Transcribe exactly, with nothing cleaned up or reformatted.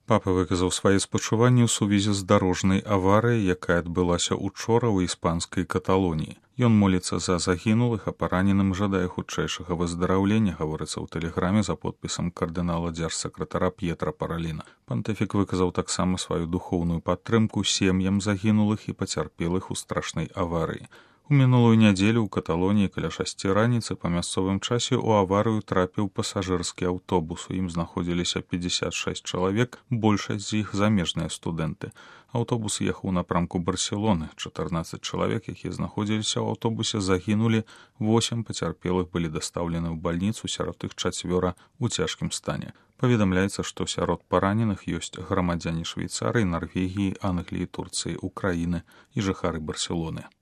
Папа выказаў свае спачуванні ў сувязі з дарожнай аварыяй, якая адбылася ўчора ў іспанскай Каталоніі. Ён моліцца за загінулых, а параненым жадае хутчэйшага выздараўлення, гаворыцца ў тэлеграме за подпісам кардынала дзяржсакратара П'етра Параліна. Пантыфік выказаў таксама сваю духоўную падтрымку сем'ям загінулых і пацярпелых у страшнай аварыі. У мінулую нядзелю ў Каталоніі каля шасці раніцы па мясцовым часе ў аварыю трапіў пасажырскі аўтобус. У ім знаходзіліся пятьдесят шесть чалавек, большасць з іх замежныя студэнты. Аўтобус ехаў у напрамку Барселоны. чатырнаццаць чалавек, якія знаходзіліся ў аўтобусе, загінулі, восем пацярпелых былі дастаўлены ў бальніцу, сярод іх чацвёра ў цяжкім стане. Паведамляецца, што сярод параненых ёсць грамадзяне Швейцарыі, Нарвегіі, Англіі, Турцыі, Украіны і жыхары Барселоны.